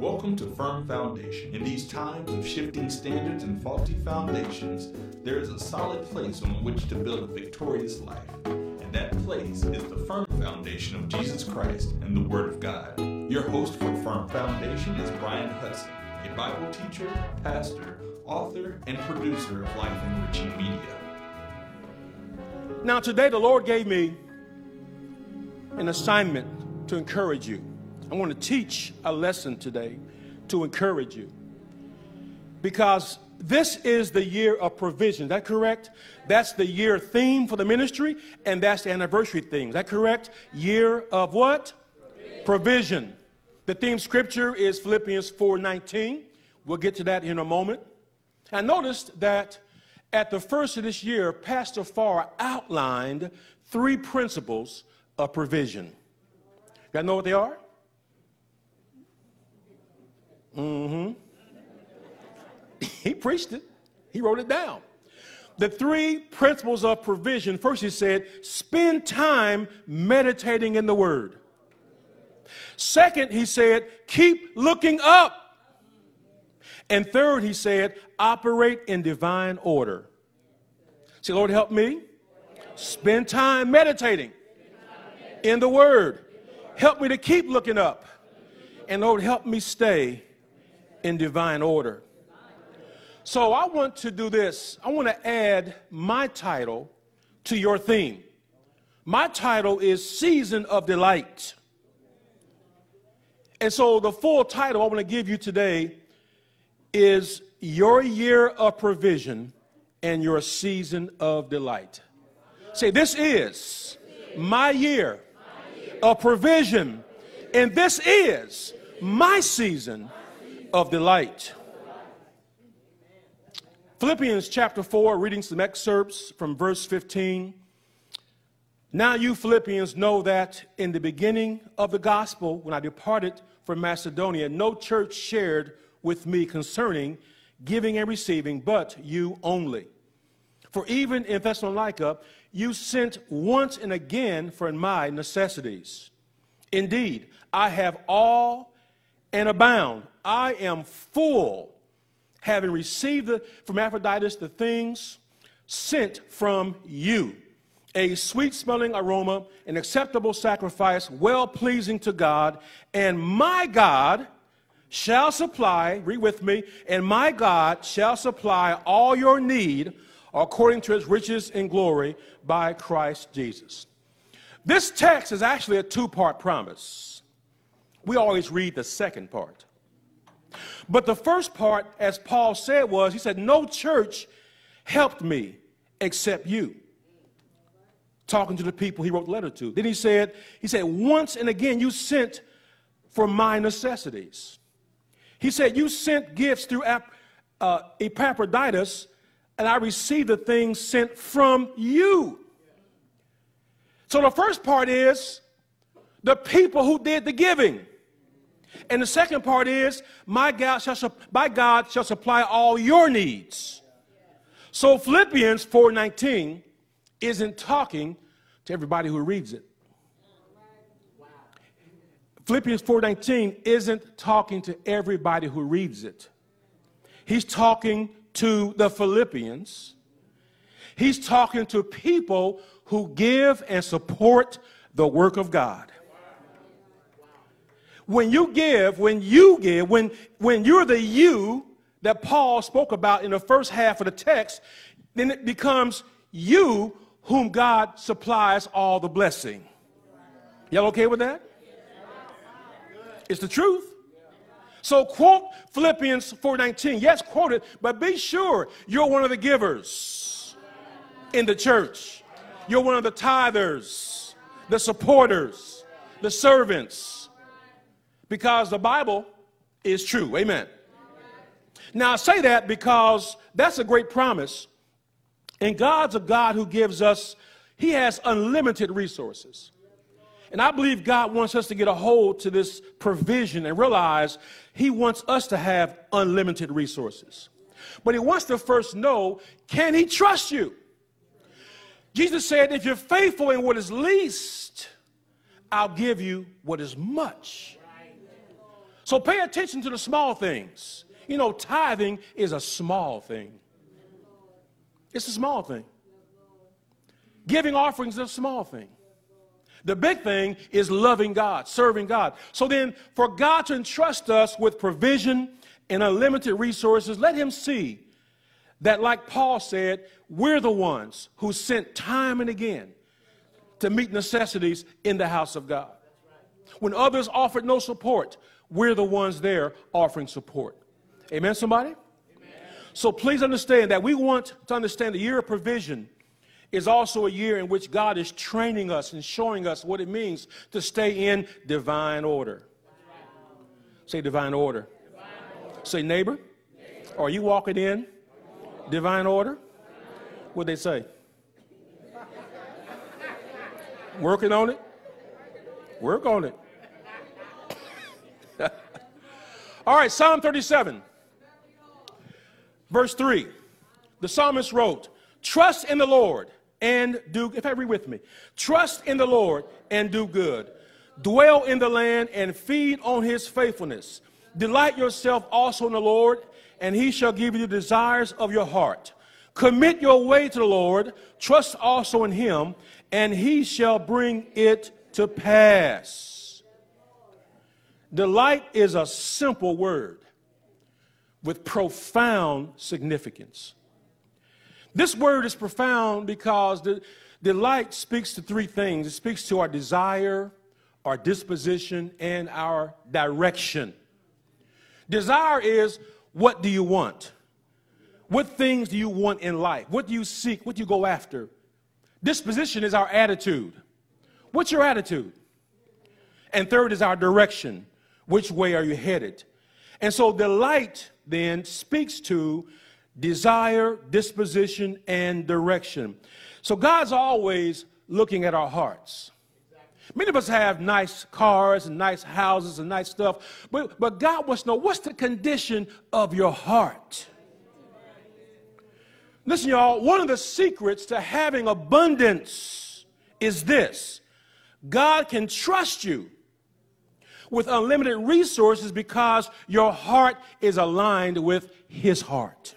Welcome to Firm Foundation. In these times of shifting standards and faulty foundations, there is a solid place on which to build a victorious life. And that place is the firm foundation of Jesus Christ and the Word of God. Your host for Firm Foundation is Brian Hudson, a Bible teacher, pastor, author, and producer of Life Enriching Media. Now today the Lord gave me an assignment to encourage you. I want to teach a lesson today to encourage you. Because this is the year of provision. Is that correct? That's the year theme for the ministry, and that's the anniversary theme. Is that correct? Year of what? Provision. The theme scripture is Philippians 4:19. We'll get to that in a moment. I noticed that at the first of this year, Pastor Farr outlined 3 principles of provision. You guys know what they are? He preached it. He wrote it down. The 3 principles of provision. First, he said, spend time meditating in the Word. Second, he said, keep looking up. And third, he said, operate in divine order. Say, Lord, help me. Spend time meditating in the Word. Help me to keep looking up. And Lord, help me stay in divine order. So I want to do this. I want to add my title to your theme. My title is Season of Delight. And so the full title I want to give you today is Your Year of Provision and Your Season of Delight. Say, this is my year of provision, and this is my season of delight. Philippians chapter 4, reading some excerpts from verse 15. Now you Philippians know that in the beginning of the gospel, when I departed from Macedonia, no church shared with me concerning giving and receiving, but you only. For even in Thessalonica, you sent once and again for my necessities. Indeed, I have all and abound. I am full, having received from Epaphroditus the things sent from you, a sweet-smelling aroma, an acceptable sacrifice, well-pleasing to God. And my God shall supply, read with me, and my God shall supply all your need according to his riches in glory by Christ Jesus. This text is actually a 2-part promise. We always read the second part. But the first part, as Paul said, was, he said, no church helped me except you. Talking to the people he wrote the letter to. Then he said, once and again you sent for my necessities. He said, you sent gifts through Epaphroditus, and I received the things sent from you. So the first part is the people who did the giving. And the second part is, my God shall supply all your needs. So Philippians 4:19 isn't talking to everybody who reads it. Philippians 4:19 isn't talking to everybody who reads it. He's talking to the Philippians. He's talking to people who give and support the work of God. When you give, when you're the you that Paul spoke about in the first half of the text, then it becomes you whom God supplies all the blessing. Y'all okay with that? It's the truth. So quote Philippians 4:19. Yes, quote it, but be sure you're one of the givers in the church. You're one of the tithers, the supporters, the servants. Because the Bible is true. Amen. Now I say that because that's a great promise. And God's a God who gives us, he has unlimited resources. And I believe God wants us to get a hold to this provision and realize he wants us to have unlimited resources. But he wants to first know, can he trust you? Jesus said, if you're faithful in what is least, I'll give you what is much. So pay attention to the small things. You know, tithing is a small thing. It's a small thing. Giving offerings is a small thing. The big thing is loving God, serving God. So then, for God to entrust us with provision and unlimited resources, let him see that, like Paul said, we're the ones who sent time and again to meet necessities in the house of God. When others offered no support, we're the ones there offering support. Amen, somebody? Amen. So please understand that we want to understand the year of provision is also a year in which God is training us and showing us what it means to stay in divine order. Say divine order. Say neighbor, are you walking in divine order? What'd they say? Working on it? Work on it. All right, Psalm 37, verse 3. The psalmist wrote, trust in the Lord and do, if I read with me, trust in the Lord and do good. Dwell in the land and feed on his faithfulness. Delight yourself also in the Lord, and he shall give you the desires of your heart. Commit your way to the Lord, trust also in him, and he shall bring it to pass. Delight is a simple word with profound significance. This word is profound because delight speaks to three things. It speaks to our desire, our disposition, and our direction. Desire is, what do you want? What things do you want in life? What do you seek? What do you go after? Disposition is our attitude. What's your attitude? And third is our direction. Which way are you headed? And so delight then speaks to desire, disposition, and direction. So God's always looking at our hearts. Many of us have nice cars and nice houses and nice stuff, but God wants to know, what's the condition of your heart? Listen, y'all, one of the secrets to having abundance is this. God can trust you with unlimited resources because your heart is aligned with his heart.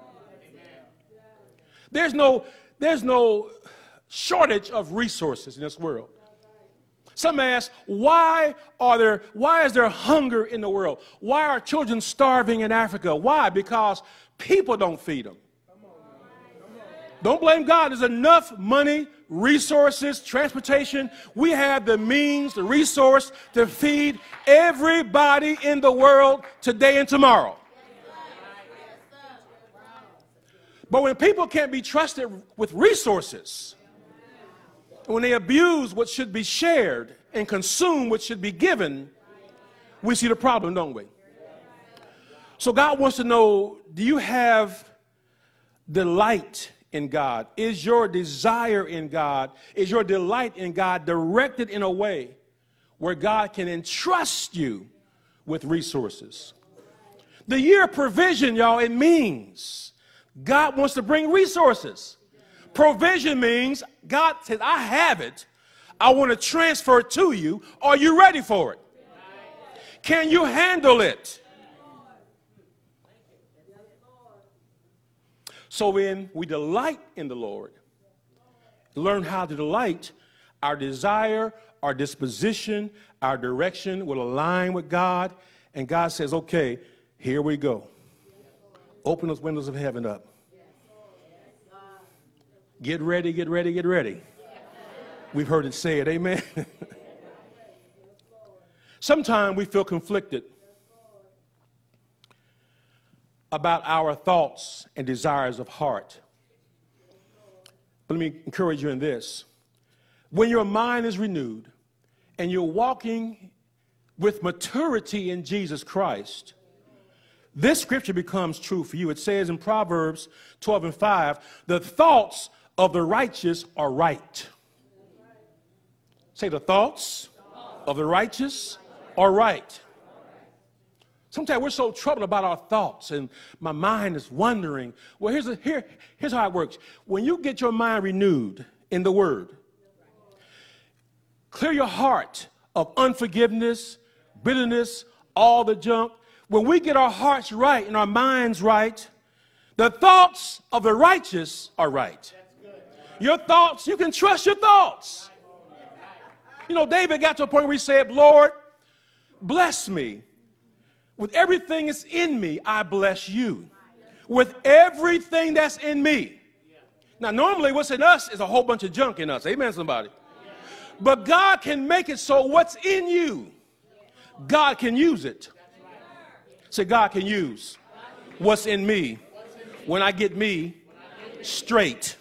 There's no shortage of resources in this world. Some ask, why is there hunger in the world? Why are children starving in Africa? Why? Because people don't feed them. Don't blame God. There's enough money, resources, transportation. We have the means, the resource to feed everybody in the world today and tomorrow. But when people can't be trusted with resources, when they abuse what should be shared and consume what should be given, we see the problem, don't we? So God wants to know, do you have delight in God? Is your desire in God, is your delight in God directed in a way where God can entrust you with resources? The year of provision, y'all, it means God wants to bring resources. Provision means God says, I have it. I want to transfer it to you. Are you ready for it? Can you handle it? So when we delight in the Lord, learn how to delight, our desire, our disposition, our direction will align with God. And God says, okay, here we go. Open those windows of heaven up. Get ready, get ready, get ready. We've heard it said, amen. Sometimes we feel conflicted about our thoughts and desires of heart. But let me encourage you in this. When your mind is renewed and you're walking with maturity in Jesus Christ, this scripture becomes true for you. It says in Proverbs 12:5, the thoughts of the righteous are right. Say, the thoughts of the righteous are right. Sometimes we're so troubled about our thoughts and my mind is wandering. Well, here's how it works. When you get your mind renewed in the Word, clear your heart of unforgiveness, bitterness, all the junk. When we get our hearts right and our minds right, the thoughts of the righteous are right. Your thoughts, you can trust your thoughts. You know, David got to a point where he said, Lord, bless me. With everything that's in me, I bless you. With everything that's in me. Now, normally what's in us is a whole bunch of junk in us. Amen, somebody. But God can make it so what's in you, God can use it. Say, God can use what's in me when I get me straight.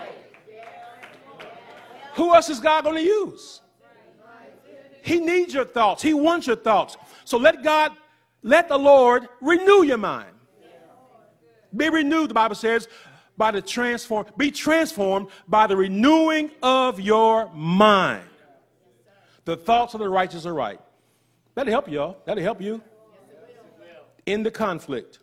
Who else is God going to use? He needs your thoughts. He wants your thoughts. So let the Lord renew your mind. Be renewed, the Bible says, be transformed by the renewing of your mind. The thoughts of the righteous are right. That'll help y'all. That'll help you in the conflict.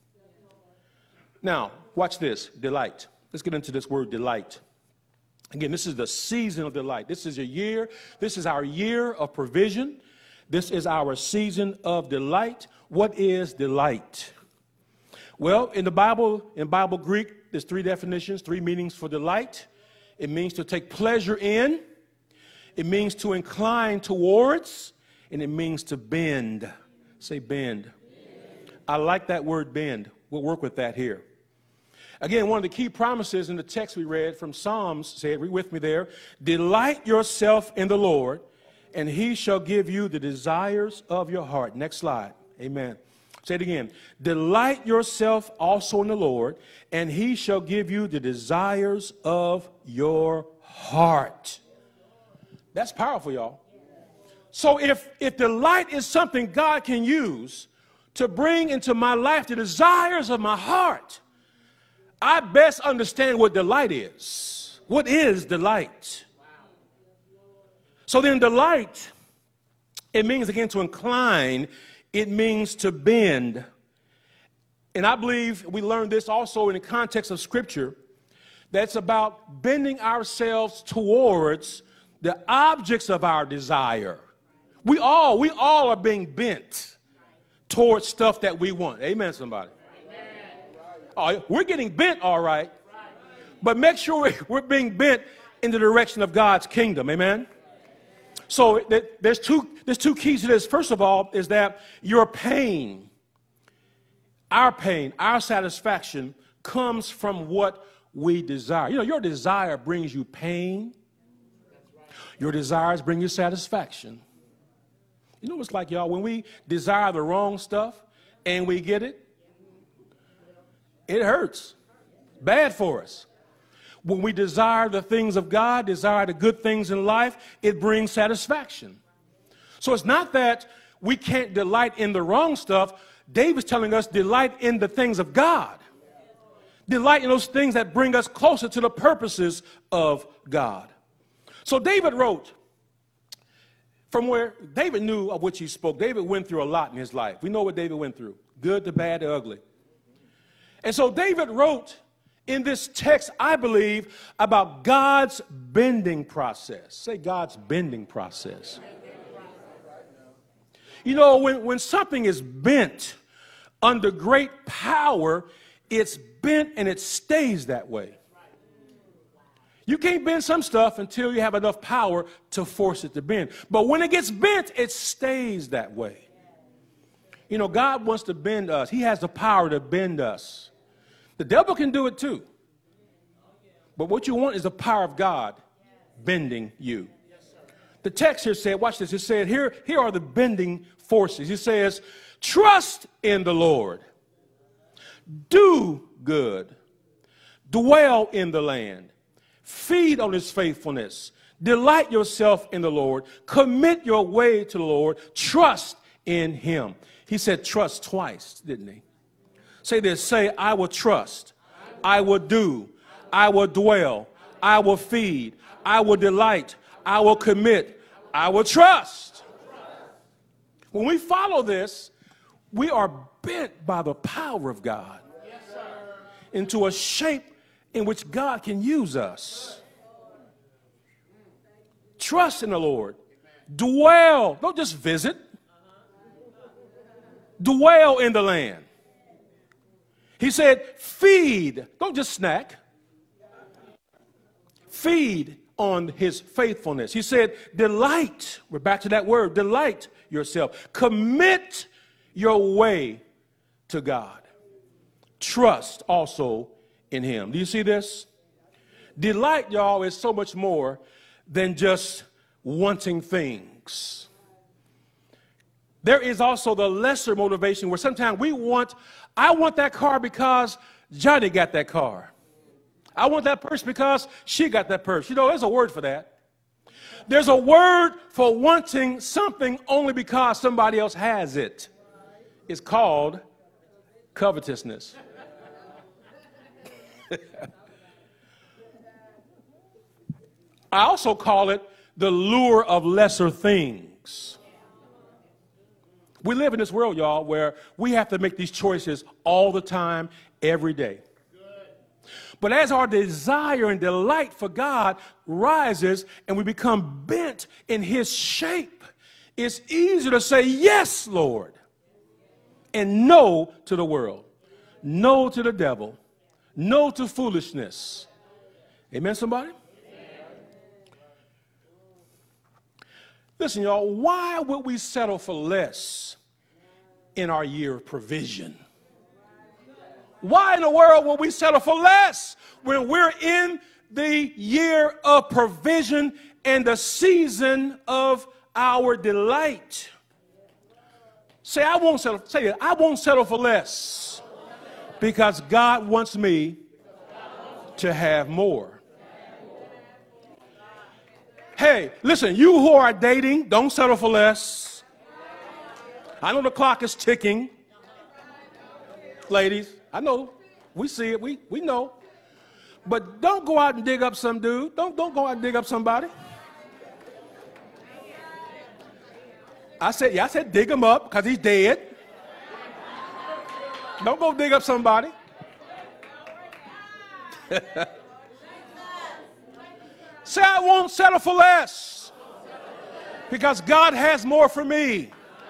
Now, watch this. Delight. Let's get into this word delight. Again, this is the season of delight. This is a year. This is our year of provision. This is our season of delight. What is delight? Well, in Bible Greek, there's three definitions, three meanings for delight. It means to take pleasure in. It means to incline towards. And it means to bend. Say bend. I like that word bend. We'll work with that here. Again, one of the key promises in the text we read from Psalms said, read with me there, delight yourself in the Lord, and he shall give you the desires of your heart. Next slide. Amen. Say it again. Delight yourself also in the Lord, and he shall give you the desires of your heart. That's powerful, y'all. So if delight is something God can use to bring into my life the desires of my heart, I best understand what delight is. What is delight? So then delight, it means, again, to incline. It means to bend. And I believe we learned this also in the context of Scripture, that's about bending ourselves towards the objects of our desire. We all are being bent towards stuff that we want. Amen, somebody. Oh, we're getting bent, all right. But make sure we're being bent in the direction of God's kingdom. Amen. So there's two keys to this. First of all, is that your pain, our satisfaction comes from what we desire. You know, your desire brings you pain. Your desires bring you satisfaction. You know what it's like, y'all? When we desire the wrong stuff and we get it, it hurts. Bad for us. When we desire the things of God, desire the good things in life, it brings satisfaction. So it's not that we can't delight in the wrong stuff. David's telling us delight in the things of God. Delight in those things that bring us closer to the purposes of God. So David wrote, from where David knew of which he spoke. David went through a lot in his life. We know what David went through. Good, the bad, the ugly. And so David wrote in this text, I believe, about God's bending process. Say God's bending process. You know, when something is bent under great power, it's bent and it stays that way. You can't bend some stuff until you have enough power to force it to bend. But when it gets bent, it stays that way. You know, God wants to bend us. He has the power to bend us. The devil can do it too. But what you want is the power of God bending you. The text here said, watch this, it said, here are the bending forces. It says, trust in the Lord. Do good. Dwell in the land. Feed on his faithfulness. Delight yourself in the Lord. Commit your way to the Lord. Trust in him. He said trust twice, didn't he? Say this. Say, I will trust. I will do. I will dwell. I will feed. I will delight. I will commit. I will trust. When we follow this, we are bent by the power of God into a shape in which God can use us. Trust in the Lord. Dwell. Don't just visit. dwell in the land. He said, feed. Don't just snack. Feed on his faithfulness. He said, delight. We're back to that word, delight yourself. Commit your way to God. Trust also in him. Do you see this? Delight, y'all, is so much more than just wanting things. There is also the lesser motivation where sometimes I want that car because Johnny got that car. I want that purse because she got that purse. You know, there's a word for that. There's a word for wanting something only because somebody else has it. It's called covetousness. I also call it the lure of lesser things. We live in this world, y'all, where we have to make these choices all the time, every day. But as our desire and delight for God rises and we become bent in his shape, it's easier to say, yes, Lord, and no to the world, no to the devil, no to foolishness. Amen, somebody? Listen, y'all, why would we settle for less in our year of provision? Why in the world would we settle for less when we're in the year of provision and the season of our delight? Say, I won't settle. Say it. I won't settle for less because God wants me to have more. Hey, listen, you who are dating, don't settle for less. I know the clock is ticking. Ladies, I know. We see it. We know. But don't go out and dig up some dude. Don't go out and dig up somebody. I said dig him up because he's dead. Don't go dig up somebody. Say, I won't settle for less because God has more for me.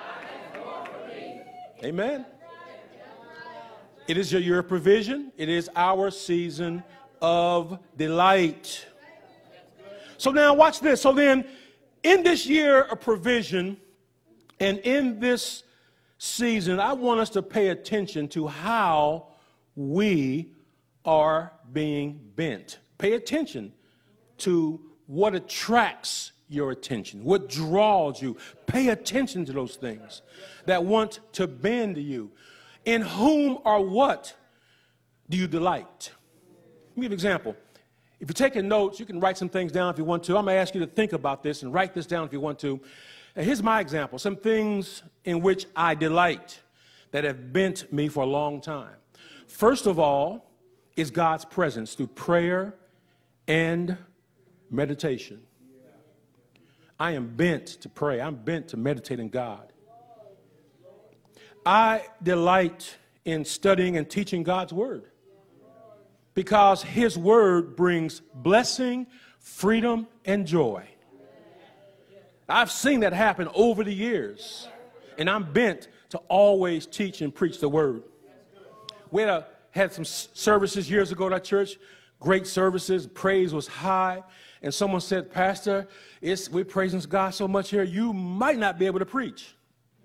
Amen. It is your year of provision. It is our season of delight. So now watch this. So then in this year of provision and in this season, I want us to pay attention to how we are being bent. Pay attention to what attracts your attention, what draws you. Pay attention to those things that want to bend you. In whom or what do you delight? Let me give you an example. If you're taking notes, you can write some things down if you want to. I'm going to ask you to think about this and write this down if you want to. And here's my example, some things in which I delight that have bent me for a long time. First of all is God's presence through prayer and meditation. I am bent to pray. I'm bent to meditate in God. I delight in studying and teaching God's word because his word brings blessing, freedom, and joy. I've seen that happen over the years, and I'm bent to always teach and preach the word. We had some services years ago at our church, great services, praise was high, and someone said, Pastor, we're praising God so much here, you might not be able to preach.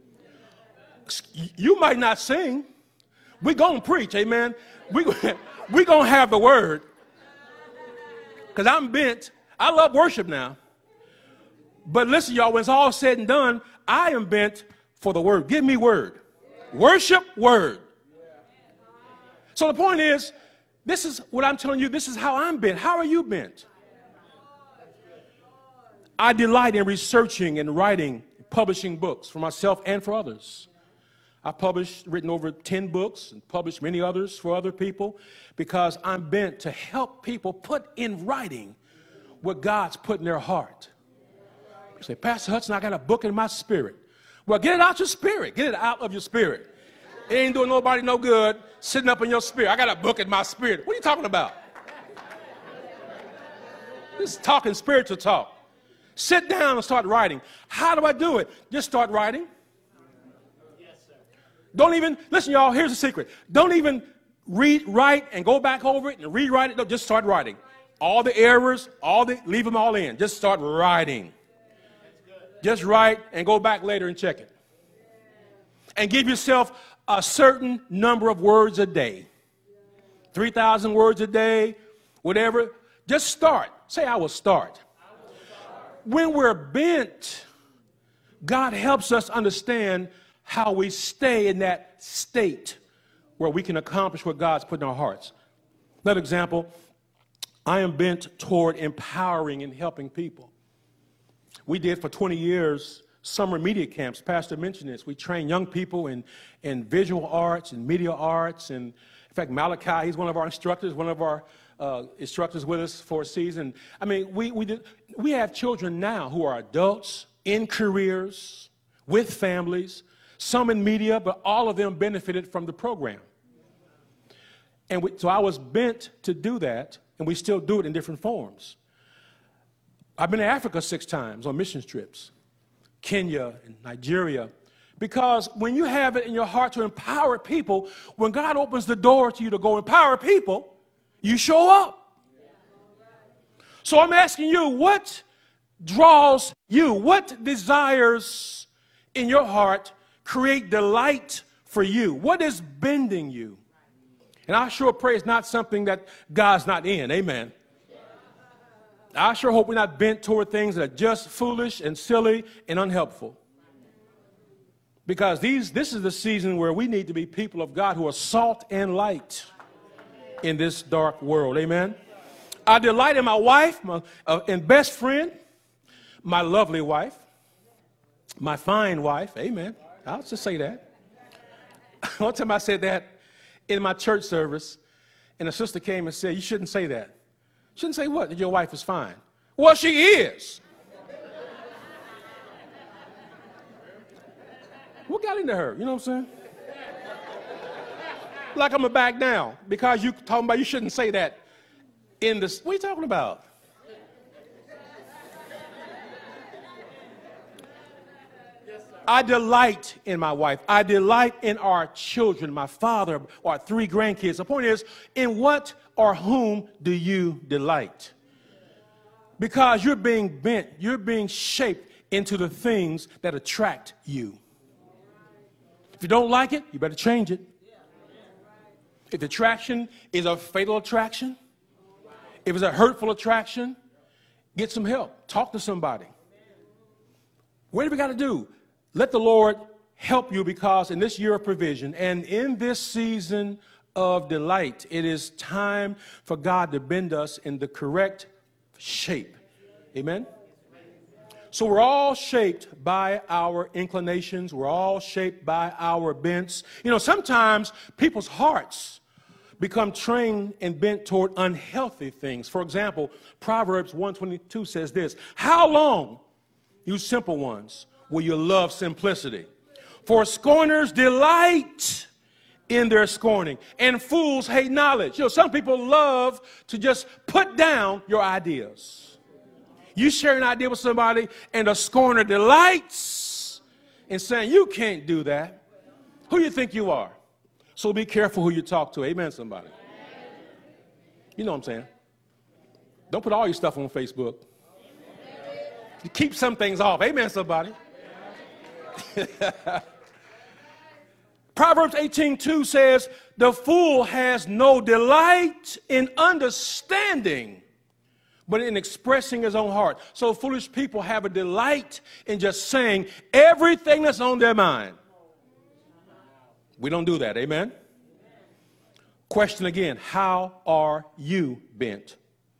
You might not sing. We're going to preach, amen. We're going to have the word. Because I'm bent. I love worship now. But listen, y'all, when it's all said and done, I am bent for the word. Give me word. Worship, word. So the point is, this is what I'm telling you. This is how I'm bent. How are you bent? I delight in researching and writing, publishing books for myself and for others. I've written over 10 books and published many others for other people because I'm bent to help people put in writing what God's put in their heart. You say, Pastor Hudson, I got a book in my spirit. Well, get it out your spirit. Get it out of your spirit. It ain't doing nobody no good sitting up in your spirit. I got a book in my spirit. What are you talking about? This is talking spiritual talk. Sit down and start writing. How do I do it? Just start writing. Don't even, listen, y'all, here's the secret. Don't even write and go back over it and rewrite it. No, just start writing. All the errors, leave them all in. Just start writing. Just write and go back later and check it. And give yourself a certain number of words a day. 3,000 words a day, whatever. Just start. Say, I will start. When we're bent, God helps us understand how we stay in that state where we can accomplish what God's put in our hearts. Another example, I am bent toward empowering and helping people. We did for 20 years summer media camps. Pastor mentioned this. We train young people in visual arts and media arts. And in fact, Malachi, he's one of our instructors, instructors with us for a season. I mean, we have children now who are adults in careers, with families, some in media, but all of them benefited from the program. And so I was bent to do that, and we still do it in different forms. I've been to Africa 6 times on mission trips, Kenya and Nigeria, because when you have it in your heart to empower people, when God opens the door to you to go empower people, you show up. So I'm asking you, what draws you? What desires in your heart create delight for you? What is bending you? And I sure pray it's not something that God's not in. Amen. I sure hope we're not bent toward things that are just foolish and silly and unhelpful. Because this is the season where we need to be people of God who are salt and light in this dark world. Amen. I delight in my wife, and best friend, my lovely wife, my fine wife. Amen. I'll just say that. One time I said that in my church service, and a sister came and said, you shouldn't say that. Shouldn't say what? That your wife is fine. Well, she is. What got into her? You know what I'm saying? Like I'm going to back down because you talking about you shouldn't say that in this. What are you talking about? I delight in my wife. I delight in our children, my father, our 3 grandkids. The point is, in what or whom do you delight? Because you're being bent, you're being shaped into the things that attract you. If you don't like it, you better change it. If the attraction is a fatal attraction, if it's a hurtful attraction, get some help. Talk to somebody. What have we got to do? Let the Lord help you, because in this year of provision and in this season of delight, it is time for God to bend us in the correct shape. Amen? So we're all shaped by our inclinations. We're all shaped by our bents. You know, sometimes people's hearts become trained and bent toward unhealthy things. For example, Proverbs 1:22 says this: how long, you simple ones, will you love simplicity? For scorners delight in their scorning, and fools hate knowledge. You know, some people love to just put down your ideas. You share an idea with somebody, and a scorner delights in saying, you can't do that. Who do you think you are? So be careful who you talk to. Amen, somebody. You know what I'm saying? Don't put all your stuff on Facebook. You keep some things off. Amen, somebody. Proverbs 18:2 says, the fool has no delight in understanding, but in expressing his own heart. So foolish people have a delight in just saying everything that's on their mind. We don't do that. Amen? Question again, how are you bent?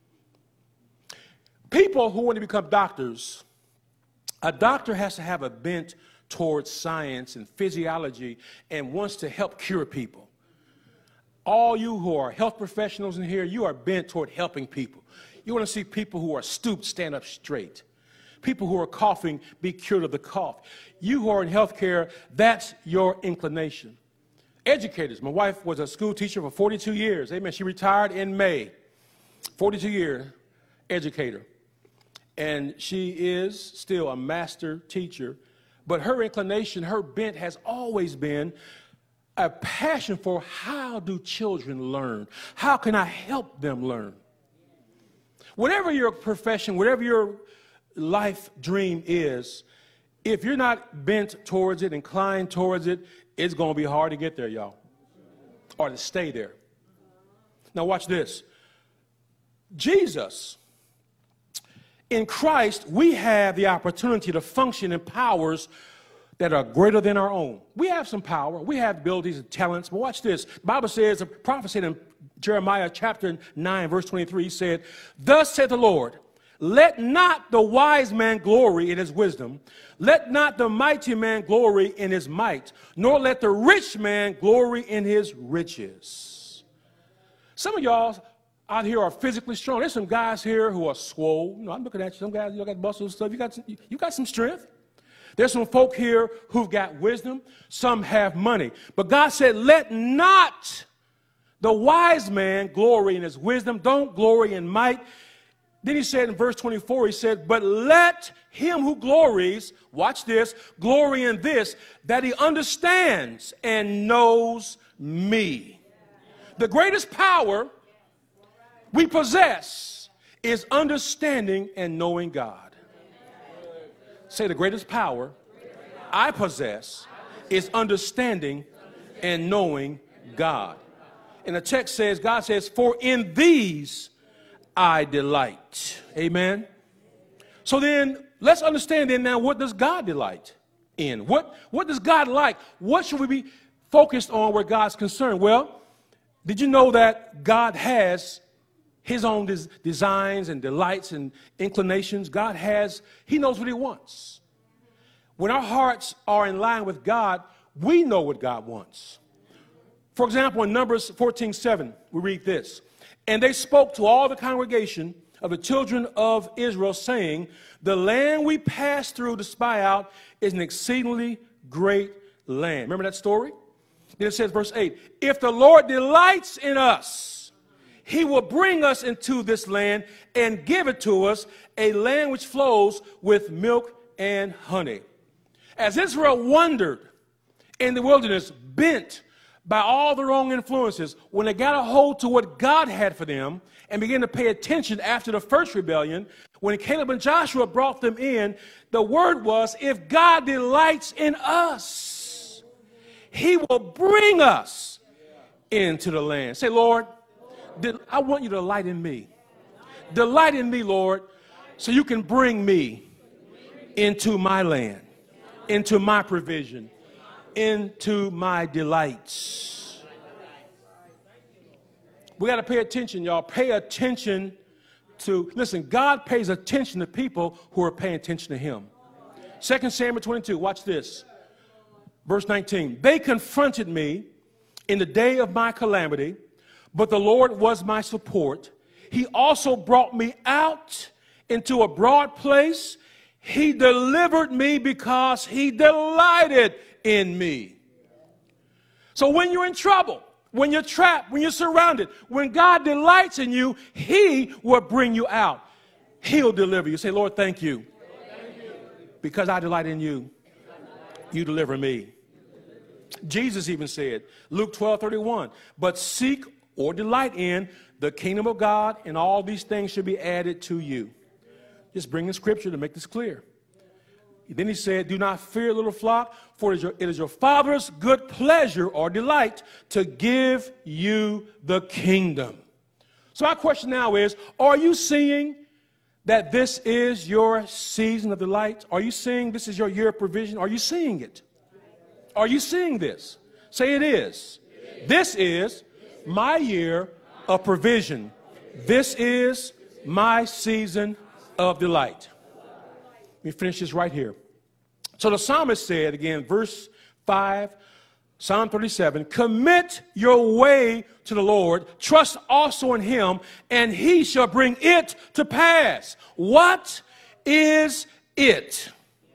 People who want to become doctors, a doctor has to have a bent towards science and physiology and wants to help cure people. All you who are health professionals in here, you are bent toward helping people. You want to see people who are stooped stand up straight. People who are coughing be cured of the cough. You who are in healthcare, that's your inclination. Educators. My wife was a school teacher for 42 years. Amen. She retired in May. 42-year educator. And she is still a master teacher. But her inclination, her bent has always been a passion for how do children learn? How can I help them learn? Whatever your profession, whatever your life dream is, if you're not bent towards it, inclined towards it, it's going to be hard to get there, y'all, or to stay there. Now watch this. Jesus, in Christ, we have the opportunity to function in powers that are greater than our own. We have some power. We have abilities and talents. But watch this. The Bible says, a prophet said in Jeremiah chapter 9, verse 23, he said, "Thus saith the Lord, let not the wise man glory in his wisdom, let not the mighty man glory in his might, nor let the rich man glory in his riches." Some of y'all out here are physically strong. There's some guys here who are swole. You know, I'm looking at you. Some guys, you got muscles and stuff. You got some strength. There's some folk here who've got wisdom. Some have money. But God said, let not the wise man glory in his wisdom. Don't glory in might. Then he said in verse 24, he said, but let him who glories, watch this, glory in this, that he understands and knows me. The greatest power we possess is understanding and knowing God. Say, the greatest power I possess is understanding and knowing God. And the text says, God says, for in these I delight. Amen. So then let's understand then now, what does God delight in? What does God like? What should we be focused on where God's concerned? Well, did you know that God has his own designs and delights and inclinations? He knows what he wants. When our hearts are in line with God, we know what God wants. For example, in Numbers 14:7, we read this. And they spoke to all the congregation of the children of Israel, saying, the land we passed through to spy out is an exceedingly great land. Remember that story? Then it says, verse 8, if the Lord delights in us, he will bring us into this land and give it to us, a land which flows with milk and honey. As Israel wandered in the wilderness, bent by all the wrong influences, when they got a hold to what God had for them and began to pay attention after the first rebellion, when Caleb and Joshua brought them in, the word was, if God delights in us, he will bring us into the land. Say, Lord, I want you to delight in me. Delight in me, Lord, so you can bring me into my land, into my provision, into my delights. We got to pay attention, y'all. Pay attention to, listen, God pays attention to people who are paying attention to him. 2 Samuel 22, watch this. Verse 19, they confronted me in the day of my calamity, but the Lord was my support. He also brought me out into a broad place. He delivered me because he delighted in me. So when you're in trouble, when you're trapped, when you're surrounded, when God delights in you, he will bring you out. He'll deliver you. Say, Lord, thank you. Because I delight in you, you deliver me. Jesus even said, Luke 12:31, but seek or delight in the kingdom of God, and all these things should be added to you. Just bring the scripture to make this clear. Then he said, do not fear, little flock, for it is your Father's good pleasure or delight to give you the kingdom. So my question now is, are you seeing that this is your season of delight? Are you seeing this is your year of provision? Are you seeing it? Are you seeing this? Say it is. This is my year of provision. This is my season of delight. Let me finish this right here. So the psalmist said, again, verse 5, Psalm 37, commit your way to the Lord, trust also in him, and he shall bring it to pass. What is it?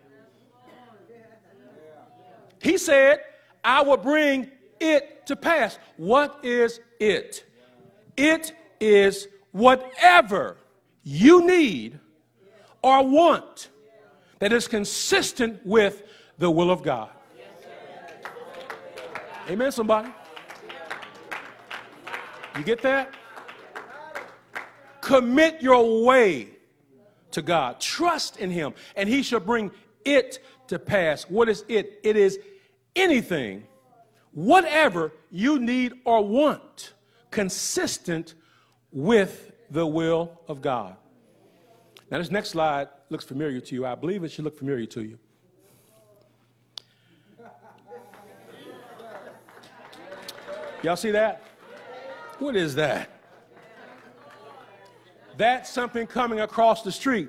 He said, I will bring it to pass. What is it? It is whatever you need or want that is consistent with the will of God. Amen, somebody. You get that? Commit your way to God. Trust in him, and he shall bring it to pass. What is it? It is anything, whatever you need or want, consistent with the will of God. Now, this next slide looks familiar to you. I believe it should look familiar to you. Y'all see that? What is that? That's something coming across the street.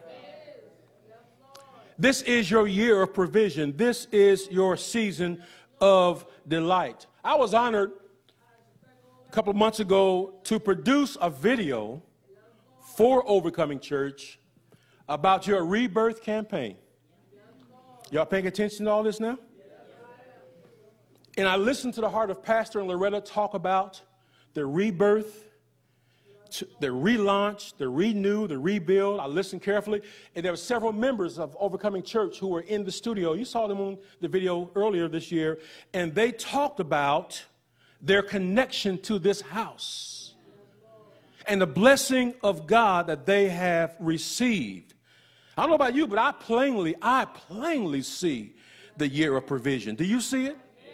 This is your year of provision. This is your season of delight. I was honored a couple of months ago to produce a video for Overcoming Church about your rebirth campaign. Y'all paying attention to all this now? And I listened to the heart of Pastor and Loretta talk about the rebirth, the relaunch, the renew, the rebuild. I listened carefully, and there were several members of Overcoming Church who were in the studio. You saw them on the video earlier this year, and they talked about their connection to this house and the blessing of God that they have received. I don't know about you, but I plainly see the year of provision. Do you see it?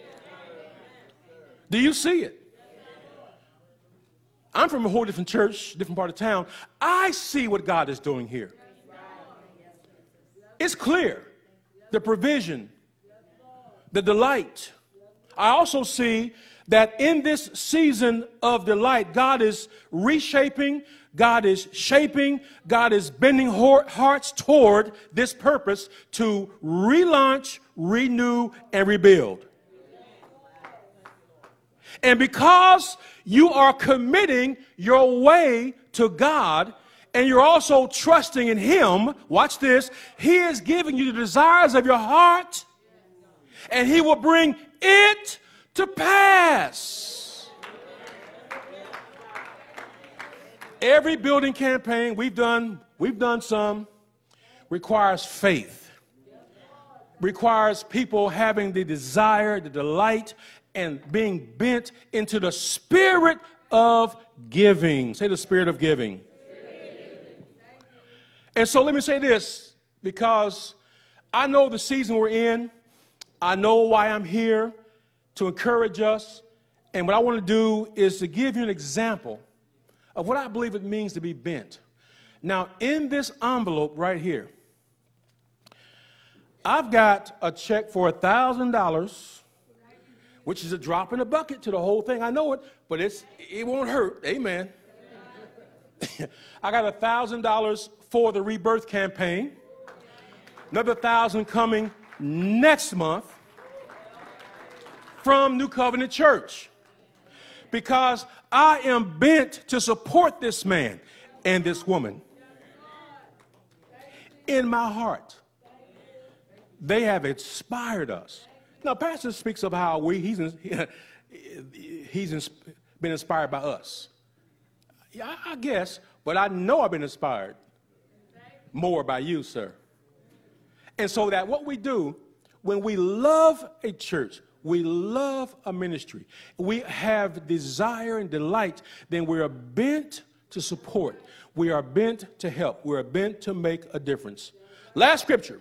Do you see it? I'm from a whole different church, different part of town. I see what God is doing here. It's clear. The provision, the delight. I also see that in this season of delight, God is reshaping, God is shaping, God is bending hearts toward this purpose to relaunch, renew, and rebuild. And because you are committing your way to God and you're also trusting in him, watch this, he is giving you the desires of your heart and he will bring it to pass. Every building campaign we've done some, requires faith, requires people having the desire, the delight, and being bent into the spirit of giving. Say the spirit of giving. And so let me say this, because I know the season we're in. I know why I'm here, to encourage us. And what I want to do is to give you an example of what I believe it means to be bent. Now, in this envelope right here, I've got a check for $1,000, which is a drop in the bucket to the whole thing. I know it, but it won't hurt. Amen. I got $1,000 for the rebirth campaign. Another $1,000 coming next month from New Covenant Church. Because I am bent to support this man and this woman. In my heart, they have inspired us. Now, Pastor speaks of how he's been inspired by us. Yeah, I guess, but I know I've been inspired more by you, sir. And so that what we do, when we love a church, we love a ministry, we have desire and delight, then we are bent to support. We are bent to help. We are bent to make a difference. Last scripture.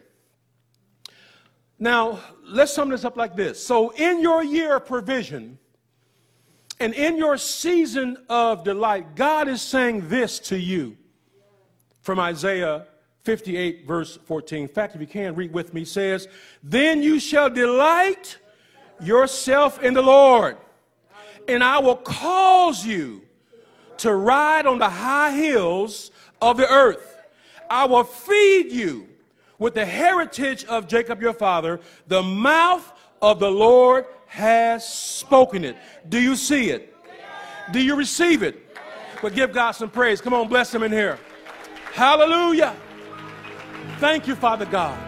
Now, let's sum this up like this. So in your year of provision and in your season of delight, God is saying this to you from Isaiah 58, verse 14. In fact, if you can, read with me. It says, "Then you shall delight yourself in the Lord, and I will cause you to ride on the high hills of the earth. I will feed you with the heritage of Jacob your father. The mouth of the Lord has spoken it." Do you see it? Do you receive it? Well, give God some praise. Come on, bless him in here. Hallelujah. Thank you, Father God.